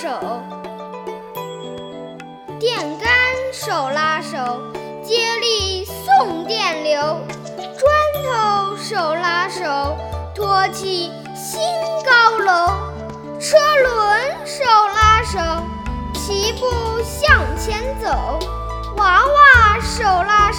手，电杆手拉手，接力送电流，砖头手拉手，托起新高楼，车轮手拉手，齐步向前走，娃娃手拉手。